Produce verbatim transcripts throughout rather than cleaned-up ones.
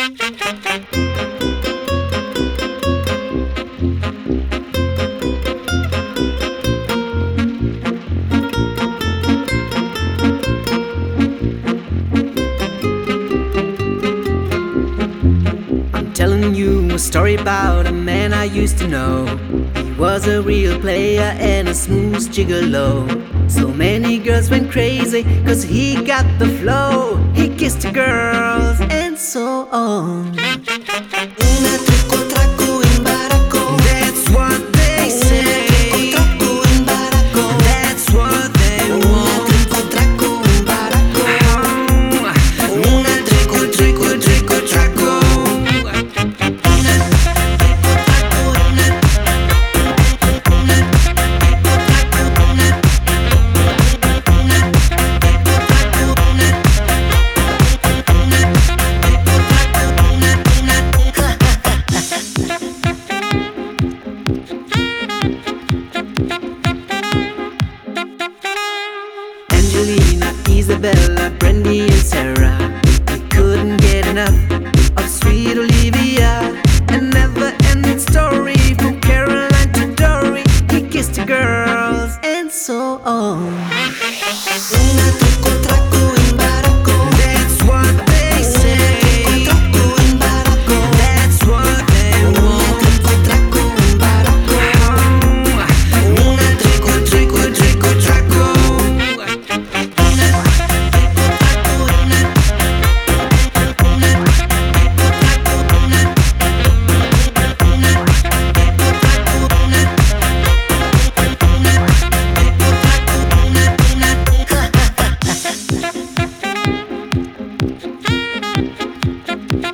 Telling you a story about a man I used to know. He was a real player and a smooth gigolo. So many girls went crazy cause he got the flow. He kissed the girls and so on. Una truco traco in baracco. That's what they say. Una truco traco in baracco. That's what they want. Una truco traco in baracco. Una truco truco truco traco. Angelina, Isabella, Brandy and Sarah. He couldn't get enough of sweet Olivia. A never-ending story from Caroline to Dory. He kissed the girls and so on. Una truco traco in baracco. That's what they say. Una truco in baracco. That's what they want. Una truco traco in baracco. Una truco truco truco traco.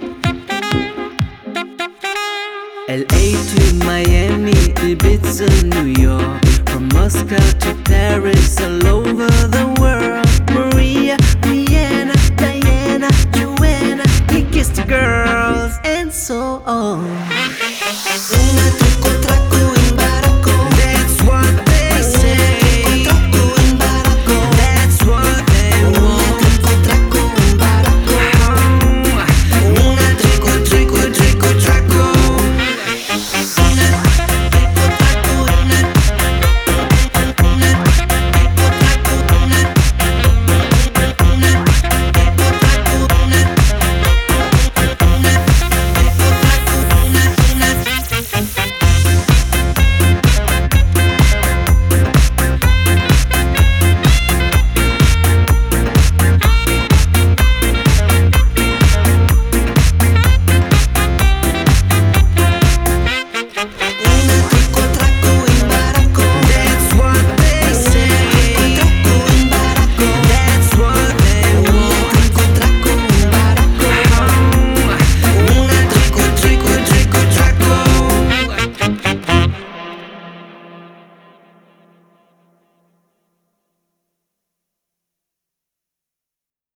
L A to Miami, Ibiza,